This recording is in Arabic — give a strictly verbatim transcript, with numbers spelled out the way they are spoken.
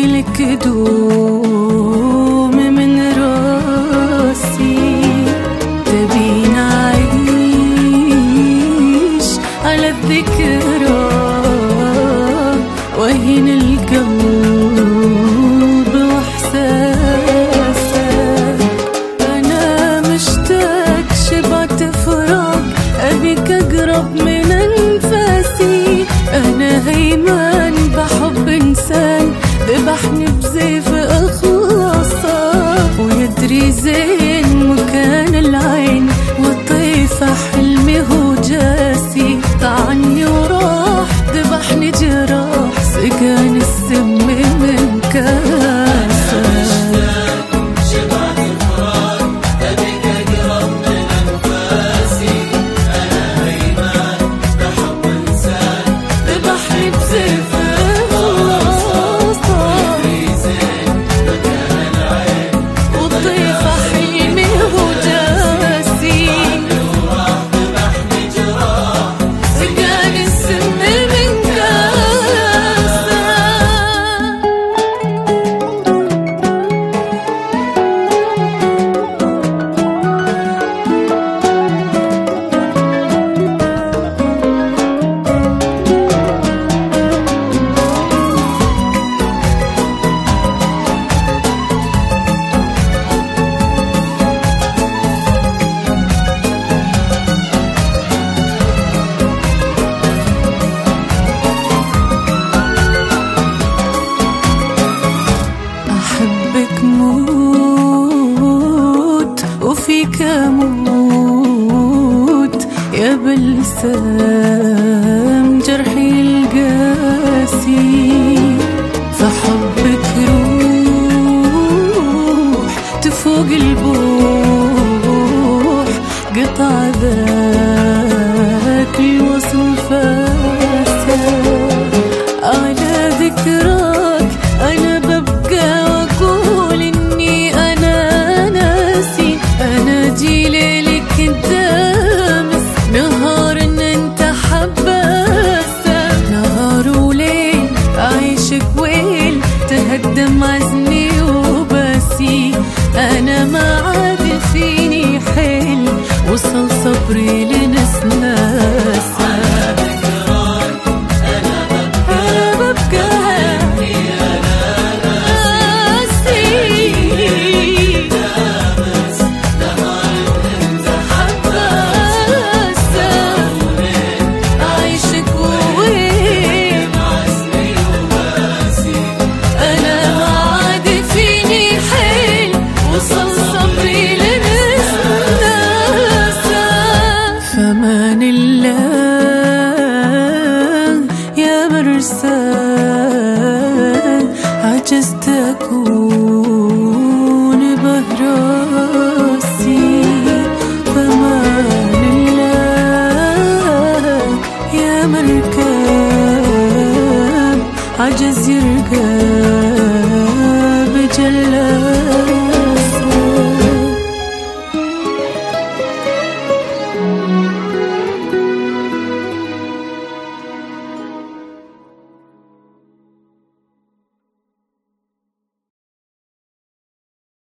لك دوم من راسي، تبين أعيش على الذكرى وهين القلب وإحساسك. أنا مشتاق شبعت فراق، أبيك أقرب من أنفاسي. أنا هيمان بحب إنسان ذبحني بزيف إخلاصه، ويدري زين مكان العين والطيفة حلمي هو جاسي. طعني وراح ذبحني جراح، سقاني السم من كاسه. أحبك موت وفيك أموت يا بلسام جرحي القاسي. فحبك روح تفوق البوح، قطع ذاك الوصل فاسد. على ذكراك أنا تهدم عزمي وباسي. أنا ما عاد فيني حيل، وصل صبري لناس ناسا. على ذكراك أنا ببكى، أنا ببكى أنا ناسي. دامس نهار أنت حباسة، أعيشك وين عزمي وباسي. أنا ما عاد فيني حيل، وصل صبري لناس ناسا. فمان الله يا مرسال، عجزت أكون بهراسي. فمان الله يا مركب عجز يركب جلال.